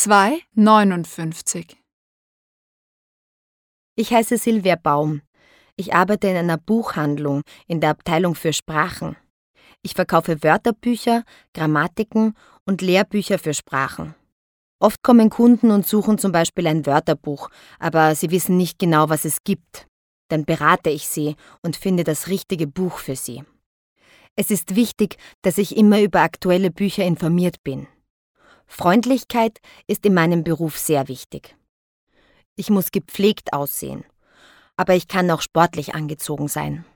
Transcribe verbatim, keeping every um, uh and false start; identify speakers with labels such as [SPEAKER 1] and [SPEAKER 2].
[SPEAKER 1] zwei neunundfünfzig.
[SPEAKER 2] Ich heiße Silvia Baum. Ich arbeite in einer Buchhandlung in der Abteilung für Sprachen. Ich verkaufe Wörterbücher, Grammatiken und Lehrbücher für Sprachen. Oft kommen Kunden und suchen zum Beispiel ein Wörterbuch, aber sie wissen nicht genau, was es gibt. Dann berate ich sie und finde das richtige Buch für sie. Es ist wichtig, dass ich immer über aktuelle Bücher informiert bin. Freundlichkeit ist in meinem Beruf sehr wichtig. Ich muss gepflegt aussehen, aber ich kann auch sportlich angezogen sein.